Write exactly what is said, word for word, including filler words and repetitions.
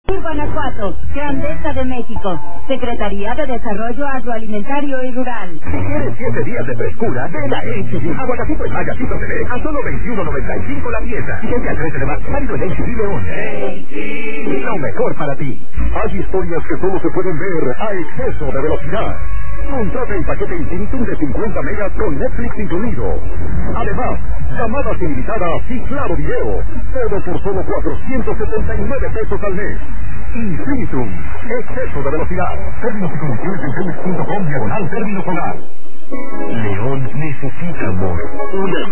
Guanajuato, Grandeza de México, Secretaría de Desarrollo Agroalimentario y Rural. Si quieres siete días de frescura, ven a H E B. Aguacatito en Mayacito se ve a solo veintiuno noventa y cinco la pieza. Y desde el trece de marzo, válido en H E B León. Lo mejor para ti. Hay historias que solo se pueden ver a exceso de velocidad. Contrata el paquete Infinitum de cincuenta megas con Netflix incluido. Además, llamadas ilimitadas y claro video. Todo por solo cuatrocientos setenta y nueve pesos al mes. Infinitum. Exceso de velocidad. Términos y condiciones en telmex punto com diagonal término solar. León necesita amor. Una